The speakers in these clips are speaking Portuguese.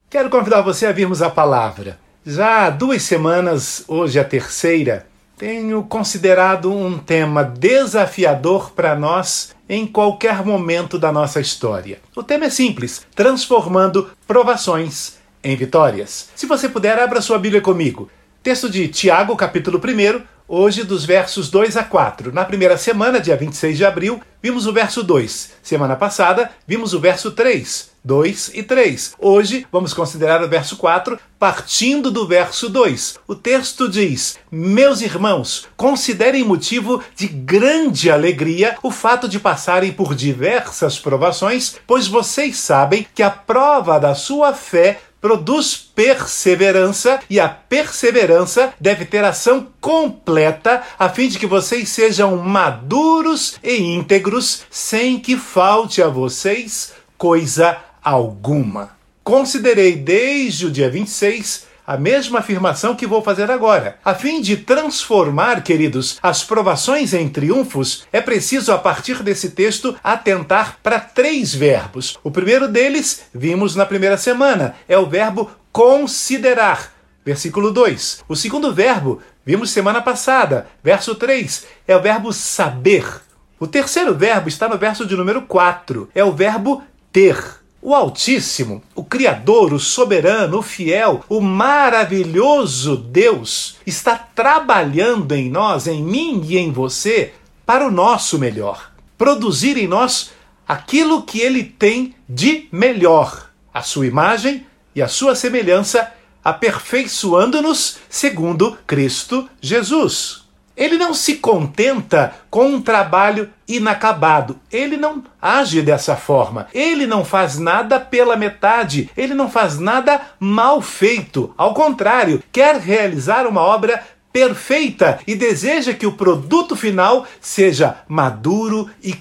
Quero convidar você a virmos a palavra. Já há 2 semanas, hoje a terceira, tenho considerado um tema desafiador para nós em qualquer momento da nossa história. O tema é simples: transformando provações em vitórias. Se você puder, abra sua Bíblia comigo. Texto de Tiago, capítulo 1, hoje dos versos 2 a 4. Na primeira semana, dia 26 de abril, vimos o verso 2. Semana passada, vimos o verso 3, 2 e 3. Hoje, vamos considerar o verso 4, partindo do verso 2. O texto diz: Meus irmãos, considerem motivo de grande alegria o fato de passarem por diversas provações, pois vocês sabem que a prova da sua fé produz perseverança, e a perseverança deve ter ação completa, a fim de que vocês sejam maduros e íntegros, sem que falte a vocês coisa alguma. Considerei desde o dia 26 a mesma afirmação que vou fazer agora. A fim de transformar, queridos, as provações em triunfos, é preciso, a partir desse texto, atentar para 3 verbos. O primeiro deles, vimos na primeira semana, é o verbo considerar, versículo 2. O segundo verbo, vimos semana passada, verso 3, é o verbo saber. O terceiro verbo está no verso de número 4, é o verbo ter. O Altíssimo, o Criador, o Soberano, o Fiel, o maravilhoso Deus está trabalhando em nós, em mim e em você, para o nosso melhor. Produzir em nós aquilo que Ele tem de melhor, a sua imagem e a sua semelhança, aperfeiçoando-nos segundo Cristo Jesus. Ele não se contenta com um trabalho inacabado. Ele não age dessa forma. Ele não faz nada pela metade. Ele não faz nada mal feito. Ao contrário, quer realizar uma obra perfeita e deseja que o produto final seja maduro e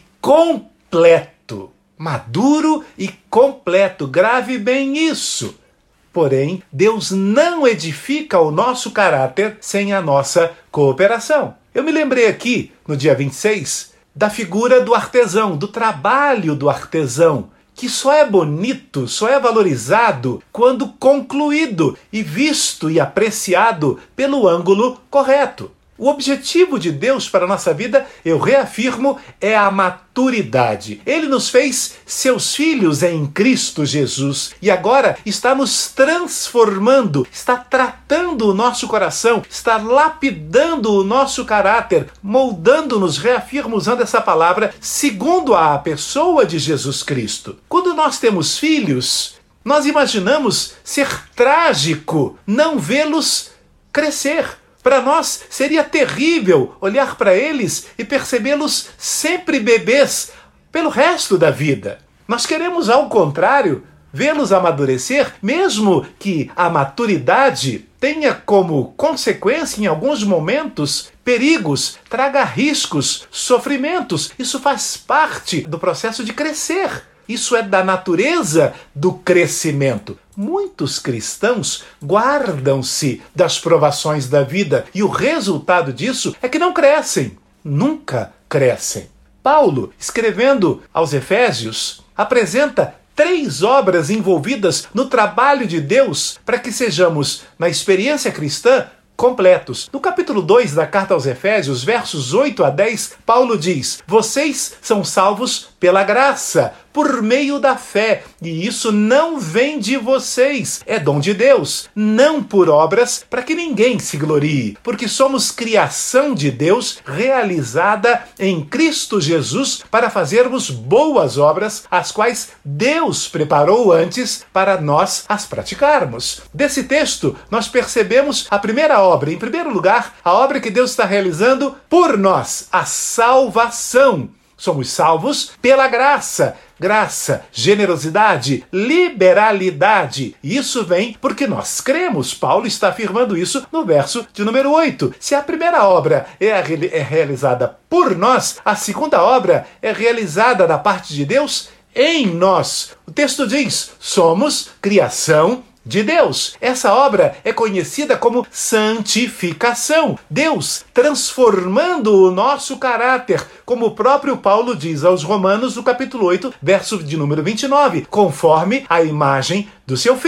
completo. Maduro e completo. Grave bem isso. Porém, Deus não edifica o nosso caráter sem a nossa cooperação. Eu me lembrei aqui, no dia 26, da figura do artesão, do trabalho do artesão, que só é bonito, só é valorizado quando concluído e visto e apreciado pelo ângulo correto. O objetivo de Deus para a nossa vida, eu reafirmo, é a maturidade. Ele nos fez seus filhos em Cristo Jesus e agora está nos transformando, está tratando o nosso coração, está lapidando o nosso caráter, moldando-nos, reafirmo usando essa palavra, segundo a pessoa de Jesus Cristo. Quando nós temos filhos, nós imaginamos ser trágico não vê-los crescer. Para nós seria terrível olhar para eles e percebê-los sempre bebês pelo resto da vida. Nós queremos, ao contrário, vê-los amadurecer, mesmo que a maturidade tenha como consequência, em alguns momentos, perigos, traga riscos, sofrimentos. Isso faz parte do processo de crescer. Isso é da natureza do crescimento. Muitos cristãos guardam-se das provações da vida e o resultado disso é que não crescem, nunca crescem. Paulo, escrevendo aos Efésios, apresenta 3 obras envolvidas no trabalho de Deus para que sejamos, na experiência cristã, completos. No capítulo 2 da carta aos Efésios, versos 8 a 10, Paulo diz: Vocês são salvos pela graça, por meio da fé, e isso não vem de vocês, é dom de Deus, não por obras, para que ninguém se glorie, porque somos criação de Deus, realizada em Cristo Jesus, para fazermos boas obras, as quais Deus preparou antes para nós as praticarmos. Desse texto, nós percebemos a primeira obra, em primeiro lugar, a obra que Deus está realizando por nós, a salvação. Somos salvos pela graça. Graça, generosidade, liberalidade. Isso vem porque nós cremos. Paulo está afirmando isso no verso de número 8. Se a primeira obra é realizada por nós, a segunda obra é realizada da parte de Deus em nós. O texto diz: somos criação de Deus. Essa obra é conhecida como santificação. Deus transformando o nosso caráter, como o próprio Paulo diz aos Romanos, no capítulo 8, verso de número 29, conforme a imagem do seu Filho.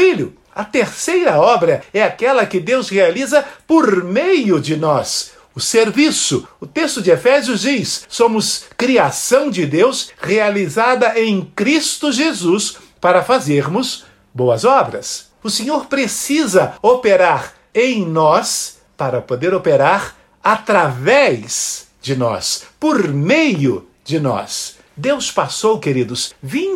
A terceira obra é aquela que Deus realiza por meio de nós. O serviço. O texto de Efésios diz: somos criação de Deus realizada em Cristo Jesus para fazermos boas obras. O Senhor precisa operar em nós para poder operar através de nós, por meio de nós. Deus passou, queridos,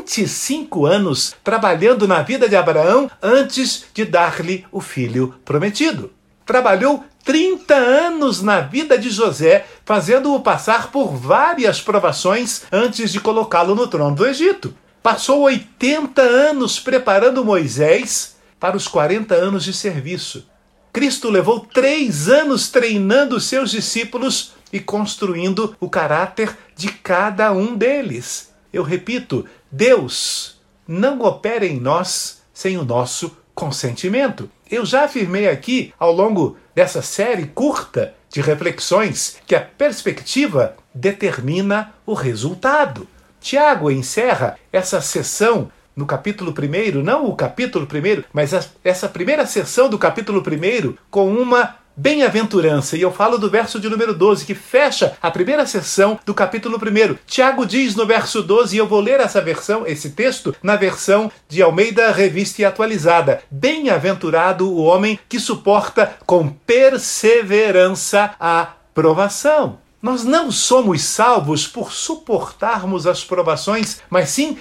25 anos trabalhando na vida de Abraão antes de dar-lhe o filho prometido. Trabalhou 30 anos na vida de José, fazendo-o passar por várias provações antes de colocá-lo no trono do Egito. Passou 80 anos preparando Moisés para os 40 anos de serviço. Cristo levou 3 anos treinando seus discípulos e construindo o caráter de cada um deles. Eu repito, Deus não opera em nós sem o nosso consentimento. Eu já afirmei aqui, ao longo dessa série curta de reflexões, que a perspectiva determina o resultado. Tiago encerra essa sessão no capítulo 1, não o capítulo 1, mas essa primeira sessão do capítulo 1 com uma bem-aventurança. E eu falo do verso de número 12, que fecha a primeira sessão do capítulo 1. Tiago diz no verso 12, e eu vou ler esse texto, na versão de Almeida Revista e Atualizada: bem-aventurado o homem que suporta com perseverança a provação. Nós não somos salvos por suportarmos as provações, mas sim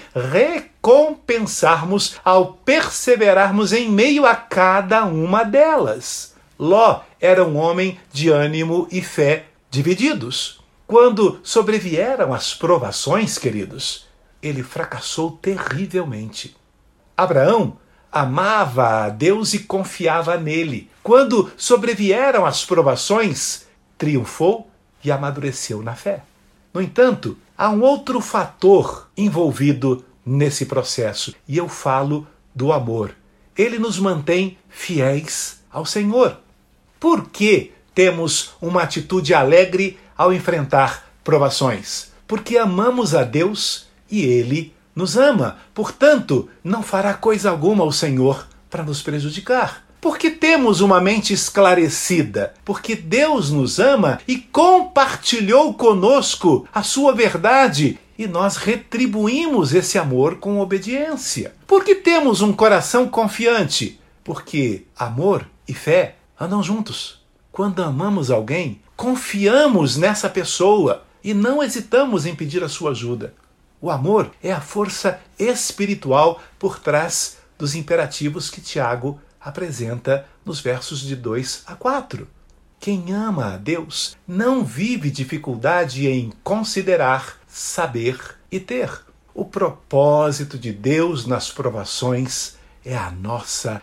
recompensarmos ao perseverarmos em meio a cada uma delas. Ló era um homem de ânimo e fé divididos. Quando sobrevieram as provações, queridos, ele fracassou terrivelmente. Abraão amava a Deus e confiava nele. Quando sobrevieram as provações, triunfou e amadureceu na fé. No entanto, há um outro fator envolvido nesse processo, e eu falo do amor. Ele nos mantém fiéis ao Senhor. Por que temos uma atitude alegre ao enfrentar provações? Porque amamos a Deus e Ele nos ama. Portanto, não fará coisa alguma ao Senhor para nos prejudicar. Porque temos uma mente esclarecida, porque Deus nos ama e compartilhou conosco a sua verdade, e nós retribuímos esse amor com obediência. Porque temos um coração confiante, porque amor e fé andam juntos. Quando amamos alguém, confiamos nessa pessoa e não hesitamos em pedir a sua ajuda. O amor é a força espiritual por trás dos imperativos que Tiago apresenta nos versos de 2 a 4. Quem ama a Deus não vive dificuldade em considerar, saber e ter. O propósito de Deus nas provações é a nossa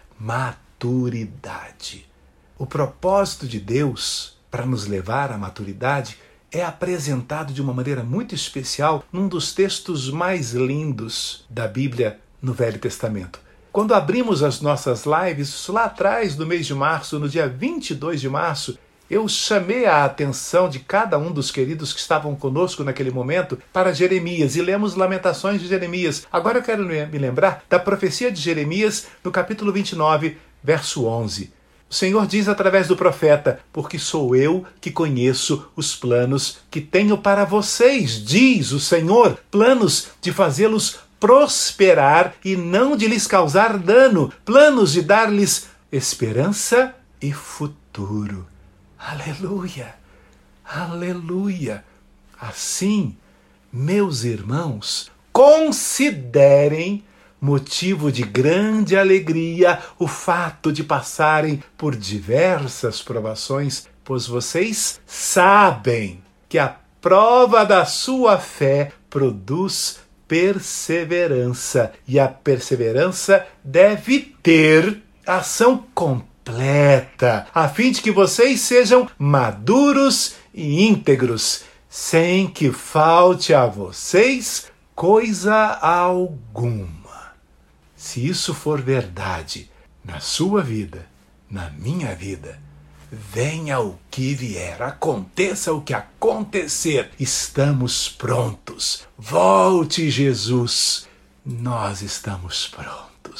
maturidade. O propósito de Deus para nos levar à maturidade é apresentado de uma maneira muito especial num dos textos mais lindos da Bíblia no Velho Testamento. Quando abrimos as nossas lives, lá atrás, no mês de março, no dia 22 de março, eu chamei a atenção de cada um dos queridos que estavam conosco naquele momento para Jeremias, e lemos Lamentações de Jeremias. Agora eu quero me lembrar da profecia de Jeremias no capítulo 29, verso 11. O Senhor diz através do profeta: porque sou eu que conheço os planos que tenho para vocês, diz o Senhor, planos de fazê-los prosperar e não de lhes causar dano, planos de dar-lhes esperança e futuro. Aleluia! Aleluia! Assim, meus irmãos, considerem motivo de grande alegria o fato de passarem por diversas provações, pois vocês sabem que a prova da sua fé produz perseverança, e a perseverança deve ter ação completa, a fim de que vocês sejam maduros e íntegros, sem que falte a vocês coisa alguma. Se isso for verdade na sua vida, na minha vida, venha o que vier, aconteça o que acontecer, estamos prontos. Volte, Jesus, nós estamos prontos.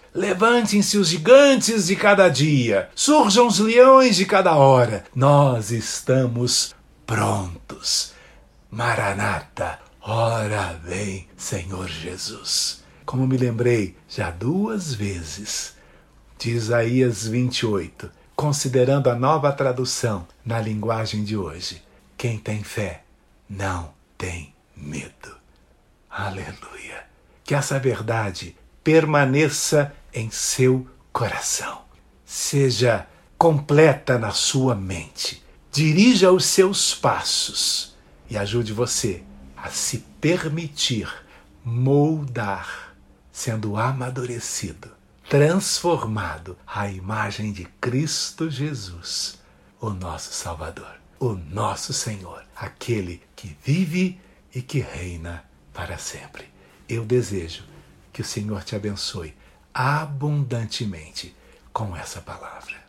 Levantem-se os gigantes de cada dia, surjam os leões de cada hora. Nós estamos prontos. Maranata, ora vem, Senhor Jesus. Como me lembrei já 2 vezes de Isaías 28, considerando a nova tradução na linguagem de hoje. Quem tem fé não tem medo. Aleluia! Que essa verdade permaneça em seu coração. Seja completa na sua mente. Dirija os seus passos e ajude você a se permitir moldar, sendo amadurecido, transformado à imagem de Cristo Jesus, o nosso Salvador, o nosso Senhor, aquele que vive e que reina para sempre. Eu desejo que o Senhor te abençoe abundantemente com essa palavra.